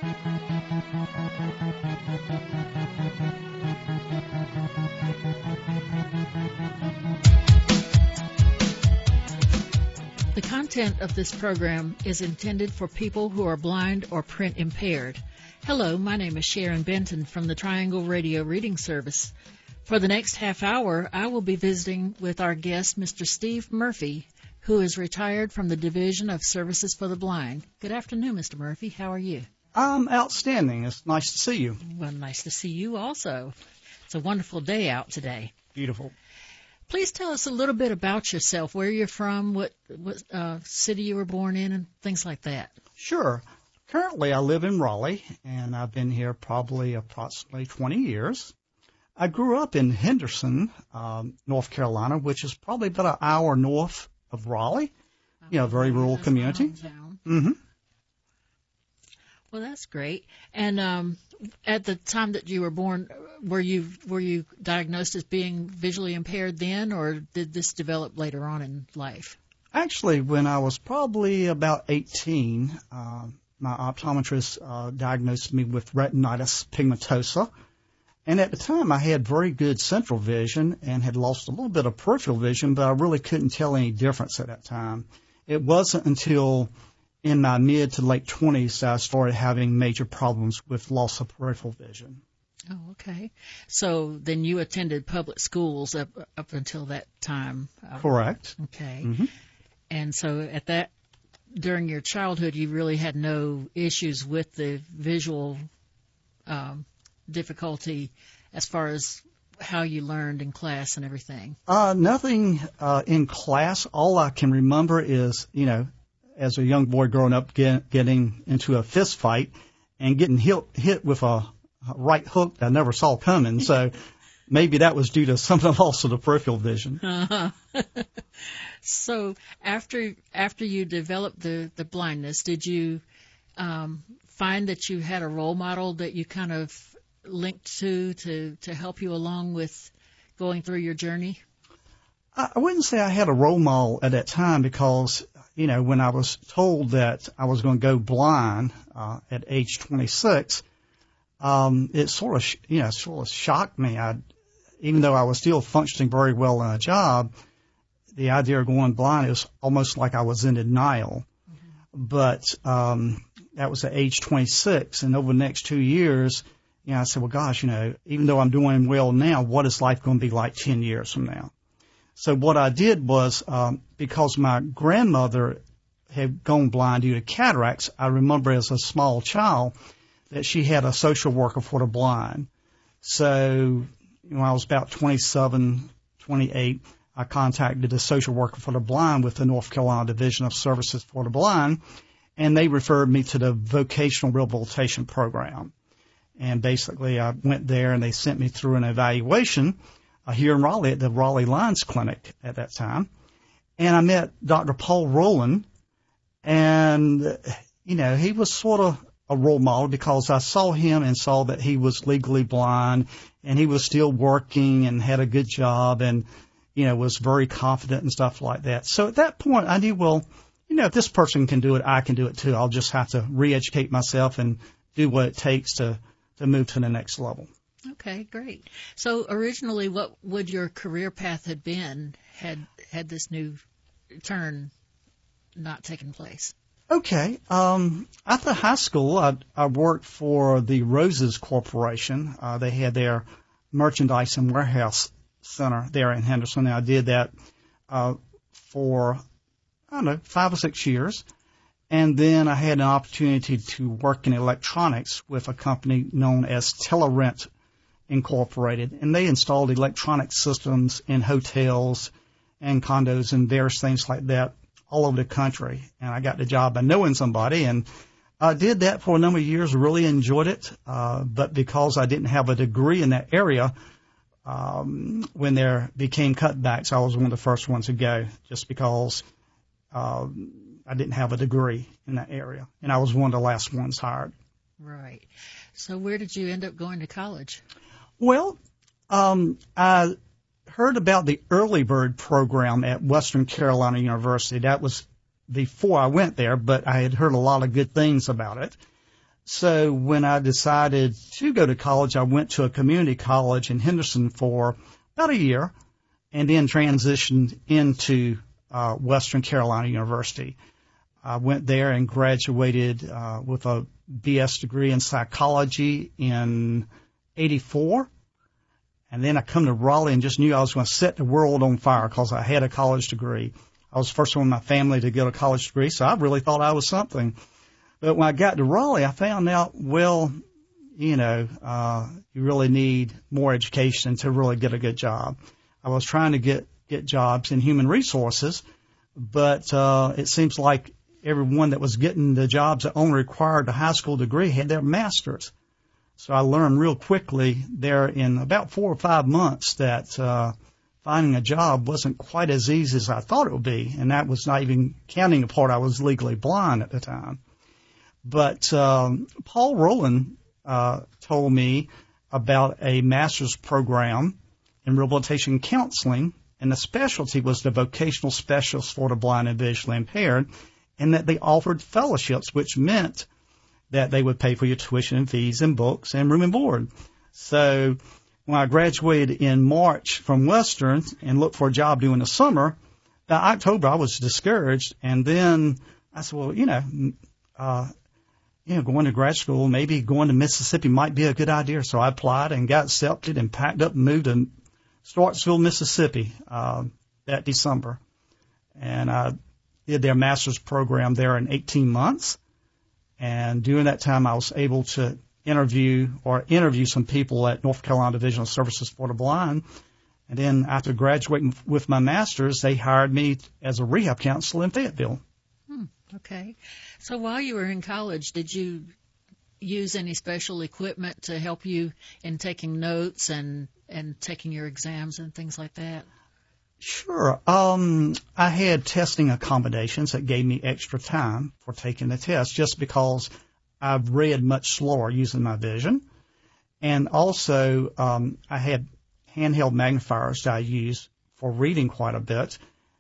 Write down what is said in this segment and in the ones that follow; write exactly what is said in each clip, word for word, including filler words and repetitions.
The content of this program is intended for people who are blind or print impaired. Hello, my name is Sharon Benton from the Triangle Radio Reading Service. For the next half hour, I will be visiting with our guest, Mister Steve Murphy, who is retired from the Division of Services for the Blind. Good afternoon, Mister Murphy. How are you? I'm outstanding. It's nice to see you. Well, nice to see you also. It's a wonderful day out today. Beautiful. Please tell us a little bit about yourself, where you're from, what, what uh, city you were born in, and things like that. Sure. Currently, I live in Raleigh, and I've been here probably approximately twenty years. I grew up in Henderson, um, North Carolina, which is probably about an hour north of Raleigh. You know, a very rural community. Mm-hmm. Well, that's great. And um, at the time that you were born, were you were you diagnosed as being visually impaired then, or did this develop later on in life? Actually, when I was probably about eighteen, uh, my optometrist uh, diagnosed me with retinitis pigmentosa. And at the time, I had very good central vision and had lost a little bit of peripheral vision, but I really couldn't tell any difference at that time. It wasn't until in my mid to late twenties that I started having major problems with loss of peripheral vision. Oh, okay. So then you attended public schools up up until that time. Correct. Okay. Mm-hmm. And so at that, during your childhood, you really had no issues with the visual um, difficulty as far as how you learned in class and everything? Uh, nothing uh, in class. All I can remember is, you know, as a young boy growing up, get, getting into a fist fight and getting hit, hit with a right hook that I never saw coming. So maybe that was due to some of the loss of the peripheral vision. Uh-huh. So after after you developed the, the blindness, did you um, find that you had a role model that you kind of linked to, to to help you along with going through your journey? I wouldn't say I had a role model at that time because, you know, when I was told that I was going to go blind uh, at age twenty-six, um, it sort of, you know, sort of shocked me. I, even though I was still functioning very well in a job, the idea of going blind, it was almost like I was in denial. Mm-hmm. But um, that was at age twenty-six, and over the next two years, you know, I said, well, gosh, you know, even though I'm doing well now, what is life going to be like ten years from now? So what I did was, um, because my grandmother had gone blind due to cataracts, I remember as a small child that she had a social worker for the blind. So when I was about twenty-seven, twenty-eight, I contacted the social worker for the blind with the North Carolina Division of Services for the Blind, and they referred me to the vocational rehabilitation program. And basically I went there and they sent me through an evaluation uh, here in Raleigh at the Raleigh Lions Clinic at that time. And I met Doctor Paul Rowland, and, you know, he was sort of a role model because I saw him and saw that he was legally blind and he was still working and had a good job and, you know, was very confident and stuff like that. So at that point I knew, well, you know, if this person can do it, I can do it too. I'll just have to re-educate myself and do what it takes to to move to the next level. Okay, great. So originally, what would your career path have been had had this new turn not taken place? Okay. Um, after high school, I, I worked for the Roses Corporation. Uh, they had their merchandise and warehouse center there in Henderson. And I did that uh, for, I don't know, five or six years. And then I had an opportunity to work in electronics with a company known as Telerent Incorporated. And they installed electronic systems in hotels and condos and various things like that all over the country. And I got the job by knowing somebody. And I did that for a number of years, really enjoyed it. Uh, but because I didn't have a degree in that area, um, when there became cutbacks, I was one of the first ones to go just because um, I didn't have a degree in that area, and I was one of the last ones hired. Right. So where did you end up going to college? Well, um, I heard about the Early Bird program at Western Carolina University. That was before I went there, but I had heard a lot of good things about it. So when I decided to go to college, I went to a community college in Henderson for about a year and then transitioned into uh, Western Carolina University. I went there and graduated uh, with a B S degree in psychology in eighty-four. And then I come to Raleigh and just knew I was going to set the world on fire because I had a college degree. I was the first one in my family to get a college degree, so I really thought I was something. But when I got to Raleigh, I found out, well, you know, uh, you really need more education to really get a good job. I was trying to get, get jobs in human resources, but uh, it seems like everyone that was getting the jobs that only required a high school degree had their master's. So I learned real quickly there in about four or five months that uh, finding a job wasn't quite as easy as I thought it would be, and that was not even counting the part I was legally blind at the time. But um, Paul Rowland uh, told me about a master's program in rehabilitation counseling, and the specialty was the vocational specialist for the blind and visually impaired, and that they offered fellowships, which meant that they would pay for your tuition and fees and books and room and board. So when I graduated in March from Western and looked for a job during the summer, by October I was discouraged. And then I said, well, you know, uh, you know, going to grad school, maybe going to Mississippi might be a good idea. So I applied and got accepted and packed up and moved to Starksville, Mississippi, uh, that December. And I did their master's program there in eighteen months. And during that time, I was able to interview or interview some people at North Carolina Division of Services for the Blind. And then after graduating with my master's, they hired me as a rehab counselor in Fayetteville. Hmm, okay. So while you were in college, did you use any special equipment to help you in taking notes and, and taking your exams and things like that? Sure. Um, I had testing accommodations that gave me extra time for taking the test just because I've read much slower using my vision. And also, um, I had handheld magnifiers that I used for reading quite a bit.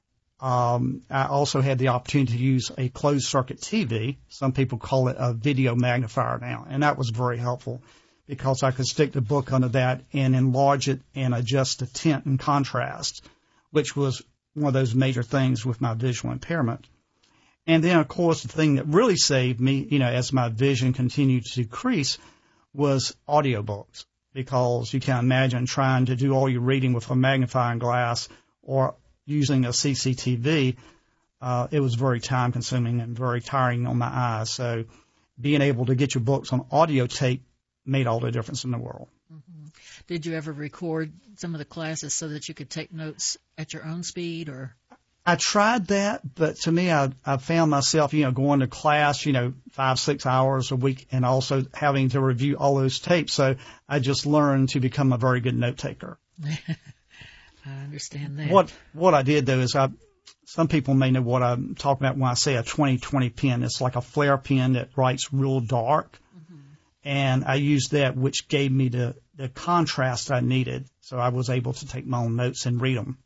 Um, I also had the opportunity to use a closed circuit T V. Some people call it a video magnifier now. And that was very helpful because I could stick the book under that and enlarge it and adjust the tint and contrast, which was one of those major things with my visual impairment. And then, of course, the thing that really saved me, you know, as my vision continued to decrease was audiobooks, because you can imagine trying to do all your reading with a magnifying glass or using a C C T V. Uh, it was very time consuming and very tiring on my eyes. So being able to get your books on audio tape made all the difference in the world. Mm-hmm. Did you ever record some of the classes so that you could take notes at your own speed, or? I tried that, but to me, I, I found myself, you know, going to class, you know, five, six hours a week and also having to review all those tapes. So I just learned to become a very good note taker. I understand that. What, what I did though is I, some people may know what I'm talking about when I say a twenty twenty pen. It's like a flare pen that writes real dark. Mm-hmm. And I used that, which gave me the, the contrast I needed. So I was able to take my own notes and read them.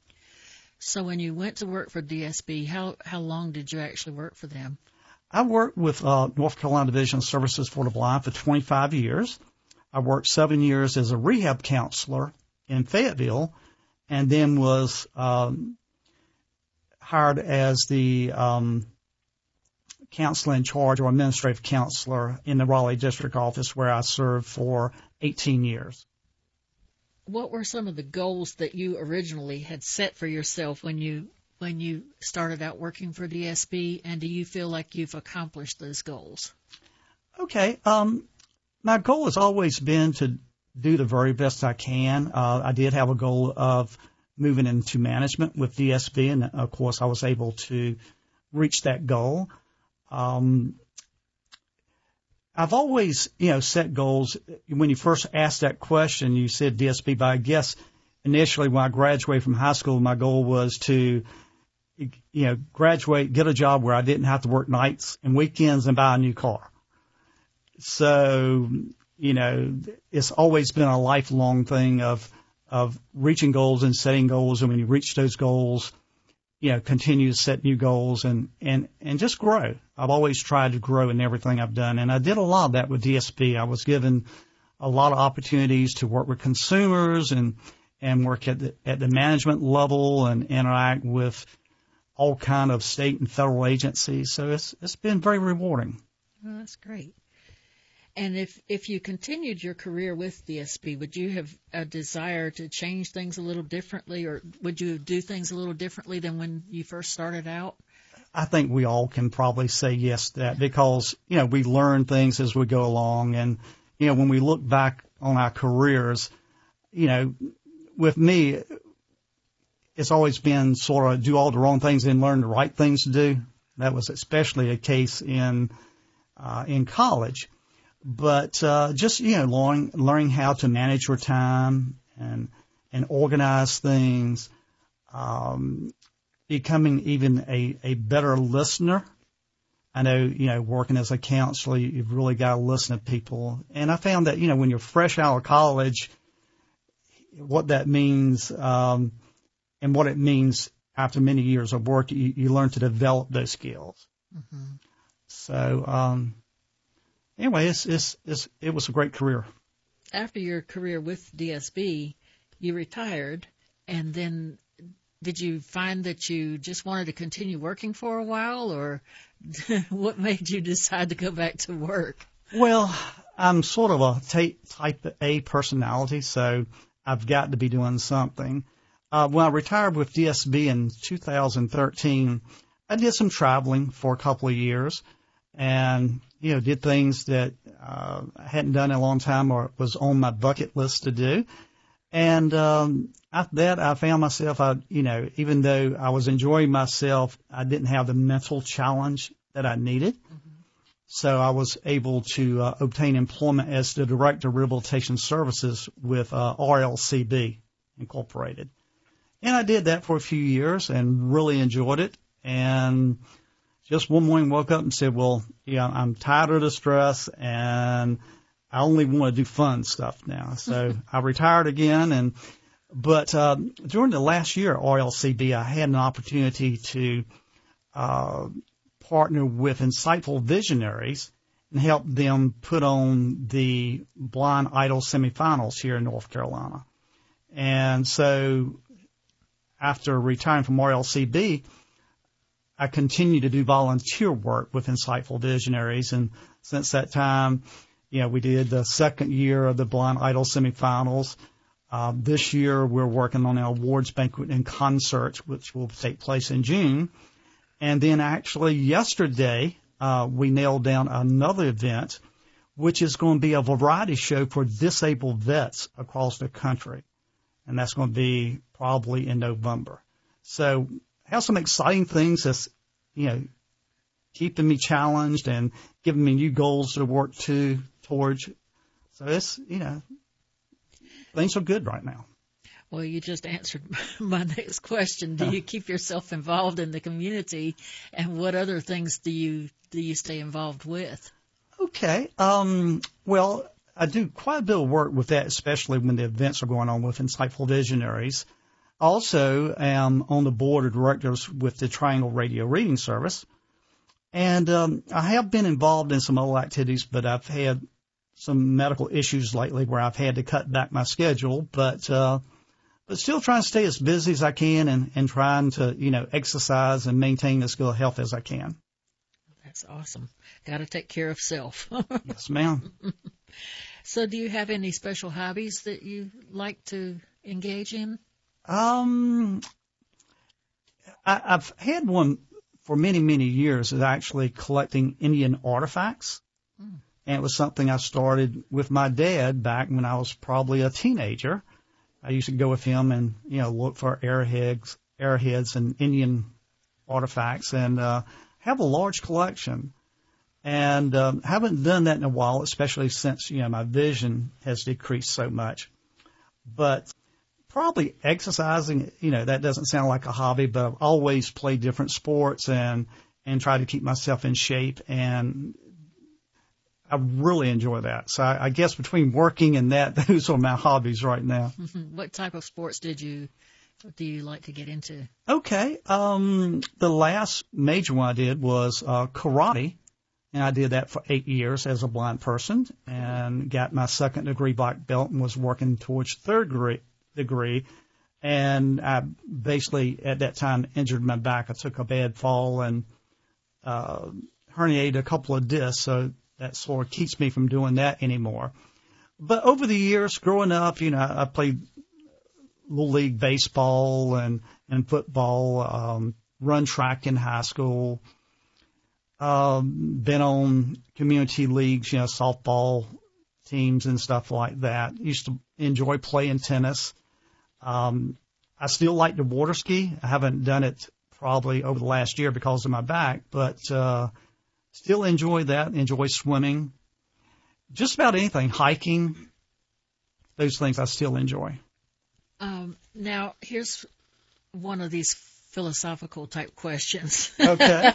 So when you went to work for D S B, how, how long did you actually work for them? I worked with uh, North Carolina Division of Services for the Blind for twenty-five years. I worked seven years as a rehab counselor in Fayetteville, and then was um, hired as the um, counselor in charge or administrative counselor in the Raleigh District Office, where I served for eighteen years. What were some of the goals that you originally had set for yourself when you when you started out working for D S B, and do you feel like you've accomplished those goals? Okay. Um, my goal has always been to do the very best I can. Uh, I did have a goal of moving into management with D S B, and of course I was able to reach that goal. Um, I've always, you know, set goals. When you first asked that question, you said D S B, but I guess initially when I graduated from high school, my goal was to, you know, graduate, get a job where I didn't have to work nights and weekends and buy a new car. So, you know, it's always been a lifelong thing of, of reaching goals and setting goals. And when you reach those goals, you know, continue to set new goals and, and, and just grow. I've always tried to grow in everything I've done. And I did a lot of that with D S B. I was given a lot of opportunities to work with consumers and, and work at the, at the management level and interact with all kind of state and federal agencies. So it's, it's been very rewarding. Well, that's great. And if, if you continued your career with D S B, would you have a desire to change things a little differently, or would you do things a little differently than when you first started out? I think we all can probably say yes to that because, you know, we learn things as we go along. And, you know, when we look back on our careers, you know, with me, it's always been sort of do all the wrong things and learn the right things to do. That was especially a case in, uh, in college. But, uh, just, you know, learning, learning how to manage your time and, and organize things, um, becoming even a, a better listener. I know, you know, working as a counselor, you've really got to listen to people. And I found that, you know, when you're fresh out of college, what that means, um, and what it means after many years of work, you, you learn to develop those skills. Mm-hmm. So, um, Anyway, it's, it's, it's, it was a great career. After your career with D S B, you retired, and then did you find that you just wanted to continue working for a while, or what made you decide to go back to work? Well, I'm sort of a type A personality, so I've got to be doing something. Uh, when I retired with D S B in two thousand thirteen, I did some traveling for a couple of years and, you know, did things that uh, I hadn't done in a long time or was on my bucket list to do. And um, after that, I found myself, I, you know, even though I was enjoying myself, I didn't have the mental challenge that I needed. Mm-hmm. So I was able to uh, obtain employment as the Director of Rehabilitation Services with uh, R L C B Incorporated. And I did that for a few years and really enjoyed it. And just one morning woke up and said, well, yeah, I'm tired of the stress and I only want to do fun stuff now. So I retired again. And, but, uh, during the last year at R L C B, I had an opportunity to, uh, partner with insightful visionaries and help them put on the Blind Idol semifinals here in North Carolina. And so after retiring from R L C B, I continue to do volunteer work with Insightful Visionaries. And since that time, you know, we did the second year of the Blind Idol semifinals. Uh, this year, we're working on an awards banquet and concert, which will take place in June. And then actually yesterday, uh, we nailed down another event, which is going to be a variety show for disabled vets across the country. And that's going to be probably in November. So have some exciting things that's, you know, keeping me challenged and giving me new goals to work to towards. So it's, you know, things are good right now. Well, you just answered my next question. Do you keep yourself involved in the community, and what other things do you do you stay involved with? Okay. Um, well, I do quite a bit of work with that, especially when the events are going on with Insightful Visionaries. Also am on the board of directors with the Triangle Radio Reading Service. And um, I have been involved in some other activities, but I've had some medical issues lately where I've had to cut back my schedule. But uh, but still trying to stay as busy as I can and, and trying to, you know, exercise and maintain as good health as I can. That's awesome. Got to take care of self. Yes, ma'am. So do you have any special hobbies that you like to engage in? Um, I, I've had one for many, many years, is actually collecting Indian artifacts. Mm. And it was something I started with my dad back when I was probably a teenager. I used to go with him and, you know, look for arrowheads, arrowheads and Indian artifacts and, uh, have a large collection. And, um, haven't done that in a while, especially since, you know, my vision has decreased so much. But probably exercising, you know, that doesn't sound like a hobby, but I've always played different sports and, and tried to keep myself in shape. And I really enjoy that. So I, I guess between working and that, those are my hobbies right now. What type of sports did you do you like to get into? Okay. Um, the last major one I did was uh, karate, and I did that for eight years as a blind person, and got my second degree black belt, and was working towards third degree. degree. And I basically, at that time, injured my back. I took a bad fall and uh, herniated a couple of discs, so that sort of keeps me from doing that anymore. But over the years, growing up, you know, I played Little League baseball and, and football, um, run track in high school, um, been on community leagues, you know, softball teams and stuff like that. Used to enjoy playing tennis. Um, I still like to water ski. I haven't done it probably over the last year because of my back, but uh, still enjoy that, enjoy swimming. Just about anything, hiking, those things I still enjoy. Um, now, here's one of these philosophical type questions. Okay.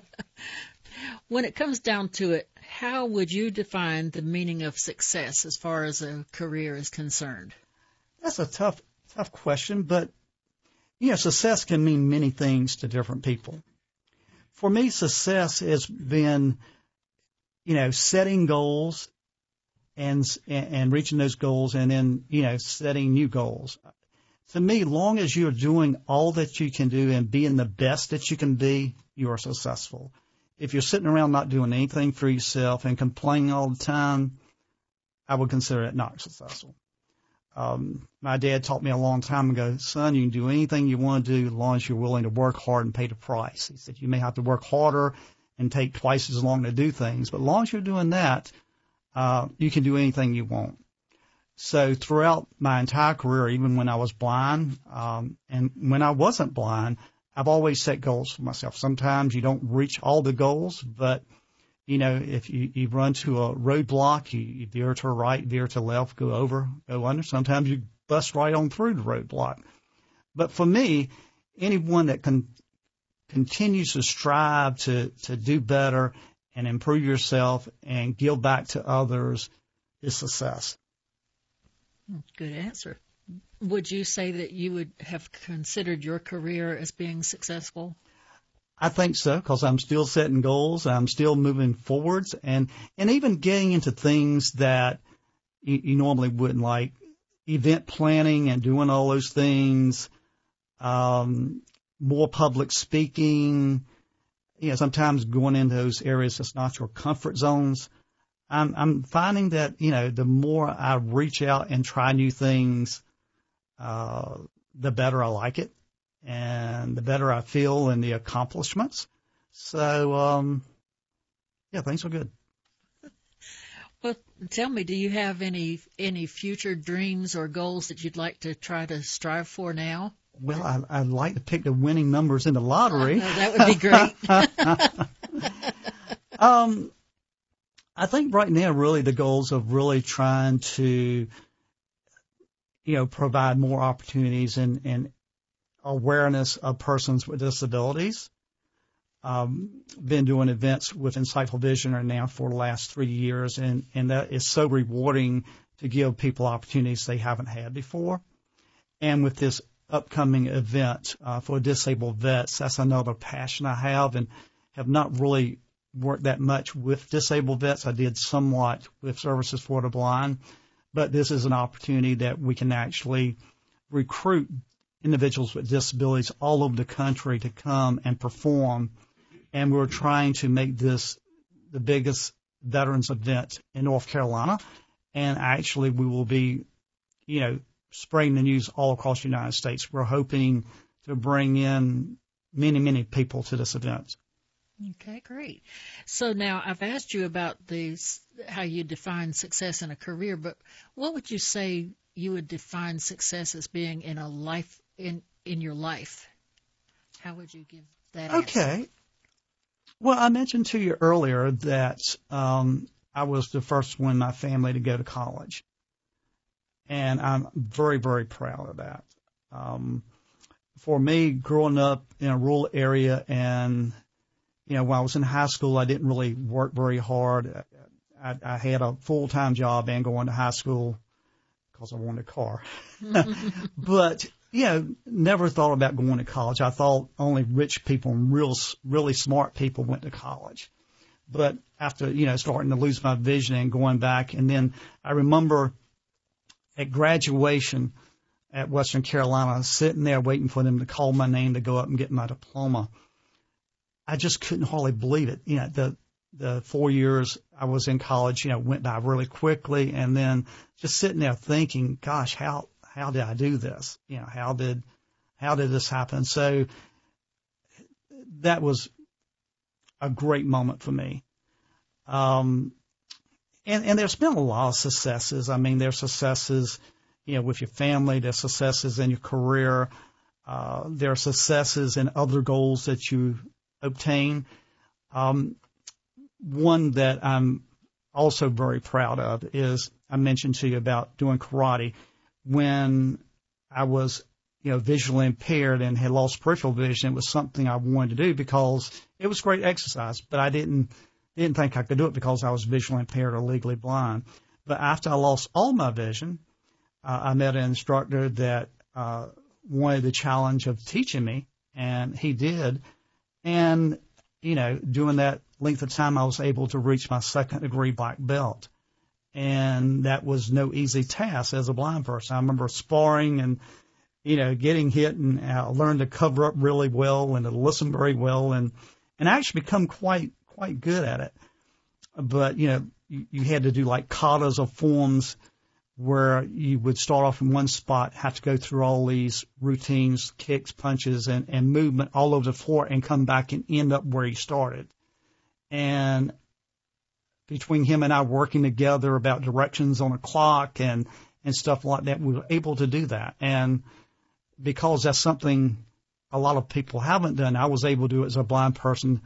When it comes down to it, how would you define the meaning of success as far as a career is concerned? That's a tough, tough question, but, you know, success can mean many things to different people. For me, success has been, you know, setting goals and, and reaching those goals, and then, you know, setting new goals. To me, long as you're doing all that you can do and being the best that you can be, you are successful. If you're sitting around not doing anything for yourself and complaining all the time, I would consider it not successful. Um, my dad taught me a long time ago, son, you can do anything you want to do as long as you're willing to work hard and pay the price. He said you may have to work harder and take twice as long to do things, but as long as you're doing that, uh, you can do anything you want. So throughout my entire career, even when I was blind, um, and when I wasn't blind, I've always set goals for myself. Sometimes you don't reach all the goals, but, you know, if you, you run to a roadblock, you, you veer to the right, veer to the left, go over, go under. Sometimes you bust right on through the roadblock. But for me, anyone that can continues to strive to, to do better and improve yourself and give back to others is success. Good answer. Would you say that you would have considered your career as being successful? I think so, because I'm still setting goals. I'm still moving forwards, and, and even getting into things that you, you normally wouldn't, like event planning and doing all those things, um, more public speaking, you know, sometimes going into those areas that's not your comfort zones. I'm, I'm finding that, you know, the more I reach out and try new things, uh, the better I like it and the better I feel in the accomplishments. So, um, yeah, things are good. Well, tell me, do you have any, any future dreams or goals that you'd like to try to strive for now? Well, I, I'd like to pick the winning numbers in the lottery. Uh, that would be great. um, I think right now, really, the goals of really trying to, you know, provide more opportunities and, and awareness of persons with disabilities. Um, been doing events with Insightful Visionary now for the last three years, and, and that is so rewarding to give people opportunities they haven't had before. And with this upcoming event uh, for disabled vets, that's another passion I have, and have not really worked that much with disabled vets. I did somewhat with Services for the Blind, but this is an opportunity that we can actually recruit individuals with disabilities all over the country to come and perform. And we're trying to make this the biggest veterans event in North Carolina. And actually we will be, you know, spreading the news all across the United States. We're hoping to bring in many, many people to this event. Okay, great. So now I've asked you about these, how you define success in a career, but what would you say you would define success as being in a life, in, in your life? How would you give that Okay. answer? Well, I mentioned to you earlier that um, I was the first one in my family to go to college. And I'm very, very proud of that. Um, for me, growing up in a rural area, and, you know, when I was in high school, I didn't really work very hard. I, I had a full-time job and going to high school because I wanted a car. But, you know, never thought about going to college. I thought only rich people and real, really smart people went to college. But after, you know, starting to lose my vision and going back, and then I remember at graduation at Western Carolina, sitting there waiting for them to call my name to go up and get my diploma. I just couldn't hardly believe it. You know, the the four years I was in college, you know, went by really quickly, and then just sitting there thinking, gosh, how how did I do this? You know, how did how did this happen? So that was a great moment for me. Um, and, and there's been a lot of successes. I mean, there's successes, you know, with your family, there's successes in your career, uh, there are successes in other goals that you obtain. Um, one that I'm also very proud of is I mentioned to you about doing karate. When I was, you know, visually impaired and had lost peripheral vision, it was something I wanted to do because it was great exercise, but I didn't didn't think I could do it because I was visually impaired or legally blind. But after I lost all my vision, uh, I met an instructor that uh, wanted the challenge of teaching me, and he did. And, you know, during that length of time, I was able to reach my second degree black belt. And that was no easy task as a blind person. I remember sparring and, you know, getting hit, and I learned to cover up really well and to listen very well, and, and actually become quite, quite good at it. But, you know, you, you had to do like katas or forms where you would start off in one spot, have to go through all these routines, kicks, punches, and, and movement all over the floor and come back and end up where you started. And between him and I working together about directions on a clock and, and stuff like that, we were able to do that. And because that's something a lot of people haven't done, I was able to do it as a blind person.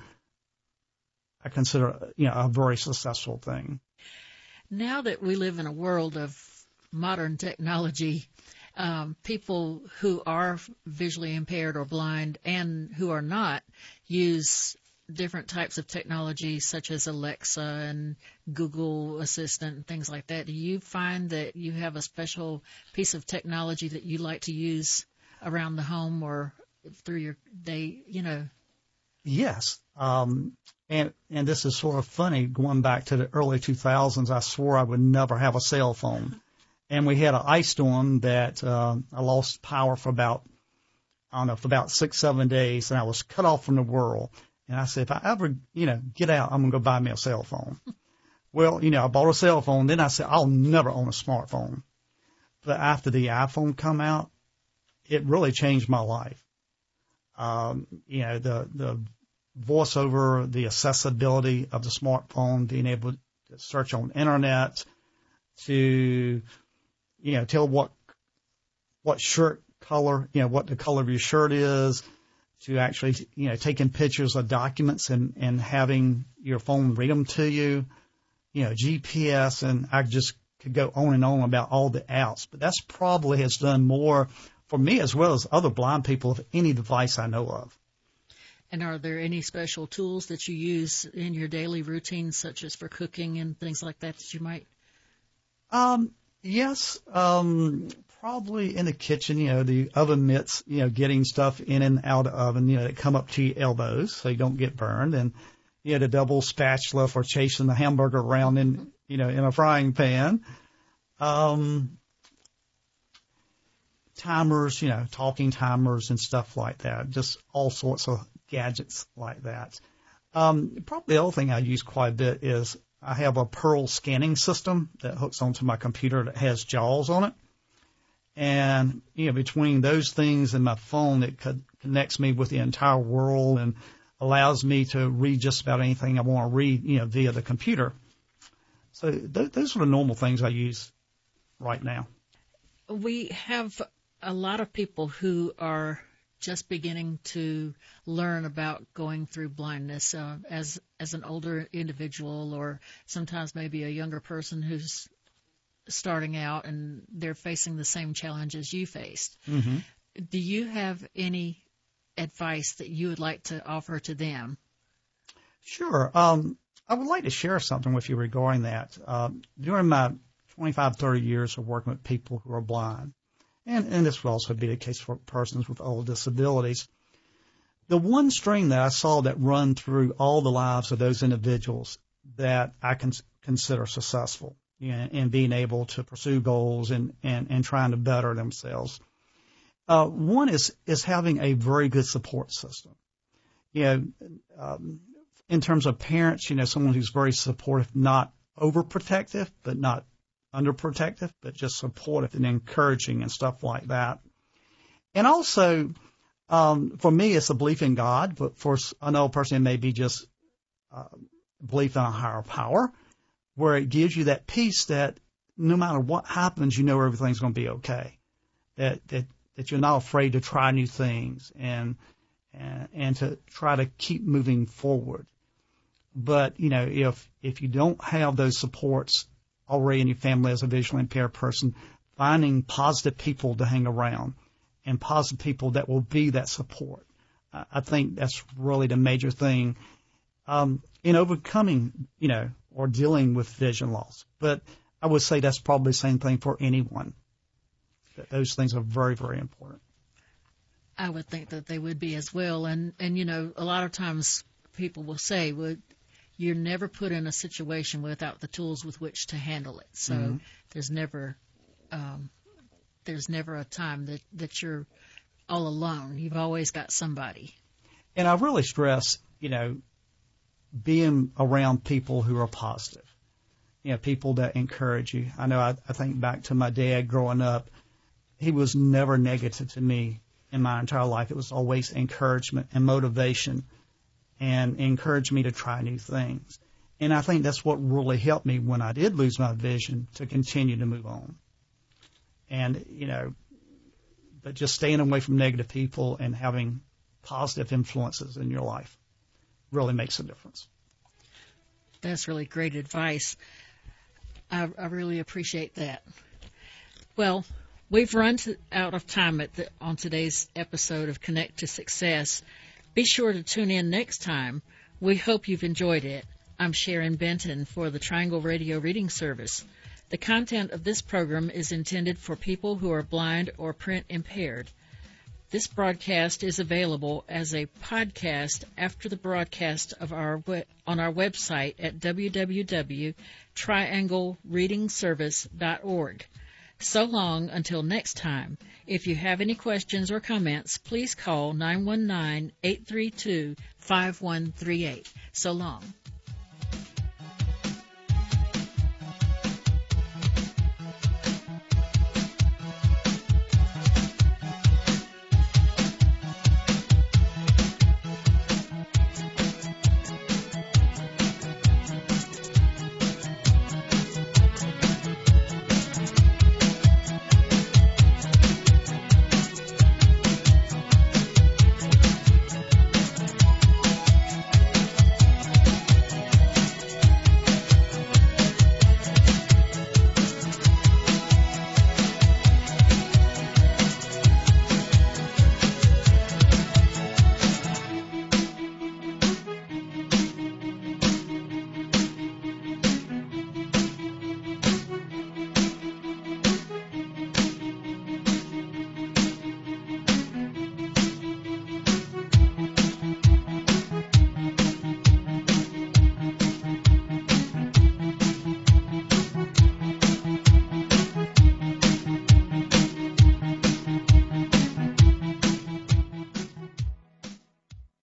I consider, you know, a very successful thing. Now that we live in a world of modern technology, um, people who are visually impaired or blind and who are not use different types of technology such as Alexa and Google Assistant and things like that. Do you find that you have a special piece of technology that you like to use around the home or through your day, you know? Yes. Um, and, and this is sort of funny. Going back to the early two thousands, I swore I would never have a cell phone. And we had an ice storm that uh, I lost power for about, I don't know, for about six, seven days, and I was cut off from the world. And I said, if I ever, you know, get out, I'm going to go buy me a cell phone. Well, you know, I bought a cell phone. Then I said, I'll never own a smartphone. But after the iPhone come out, it really changed my life. Um, you know, the, the voiceover, the accessibility of the smartphone, being able to search on internet, to, you know, tell what, what shirt color, you know, what the color of your shirt is, to actually, you know, taking pictures of documents and, and having your phone read them to you, you know, G P S, and I just could go on and on about all the apps. But that's probably has done more for me as well as other blind people of any device I know of. And are there any special tools that you use in your daily routine, such as for cooking and things like that, that you might? Um, yes, um, probably in the kitchen, you know, the oven mitts, you know, getting stuff in and out of the oven, you know, that come up to your elbows so you don't get burned. And, you know, the double spatula for chasing the hamburger around in, you know, in a frying pan. Um, timers, you know, talking timers and stuff like that. Just all sorts of gadgets like that. Um, probably the other thing I use quite a bit is I have a Pearl scanning system that hooks onto my computer that has JAWS on it. And, you know, between those things and my phone, it co- connects me with the entire world and allows me to read just about anything I want to read, you know, via the computer. So th- those are the normal things I use right now. We have a lot of people who are just beginning to learn about going through blindness uh, as as an older individual, or sometimes maybe a younger person who's starting out and they're facing the same challenges you faced. Mm-hmm. Do you have any advice that you would like to offer to them? Sure. Um, I would like to share something with you regarding that. Uh, during my twenty-five, thirty years of working with people who are blind, and, and this will also be the case for persons with all disabilities. The one string that I saw that run through all the lives of those individuals that I can consider successful, you know, in being able to pursue goals and, and, and trying to better themselves. Uh, one is, is having a very good support system. You know, um, in terms of parents, you know, someone who's very supportive, not overprotective, but not underprotective, but just supportive and encouraging and stuff like that. And also, um, for me, it's a belief in God, but for another person, it may be just uh, belief in a higher power, where it gives you that peace that no matter what happens, you know everything's going to be okay. That that that you're not afraid to try new things and and, and to try to keep moving forward. But, you know, if if you don't have those supports already in your family as a visually impaired person, finding positive people to hang around and positive people that will be that support, uh, I think that's really the major thing um, in overcoming, you know, or dealing with vision loss. But I would say that's probably the same thing for anyone. That those things are very, very important. I would think that they would be as well. And, and you know, a lot of times people will say, well, you're never put in a situation without the tools with which to handle it. So mm-hmm. there's never um, there's never a time that, that you're all alone. You've always got somebody. And I really stress, you know, being around people who are positive, you know, people that encourage you. I know I, I think back to my dad growing up. He was never negative to me in my entire life. It was always encouragement and motivation and encouraged me to try new things. And I think that's what really helped me when I did lose my vision to continue to move on. And, you know, but just staying away from negative people and having positive influences in your life really makes a difference. That's really great advice. I, I really appreciate that. Well, we've run to, out of time at the, on today's episode of Connect to Success. Be sure to tune in next time. We hope you've enjoyed it. I'm Sharon Benton for the Triangle Radio Reading Service. The content of this program is intended for people who are blind or print impaired. This broadcast is available as a podcast after the broadcast of our we- on our website at w w w dot triangle reading service dot org. So long until next time. If you have any questions or comments, please call nine one nine, eight three two, five one three eight. So long.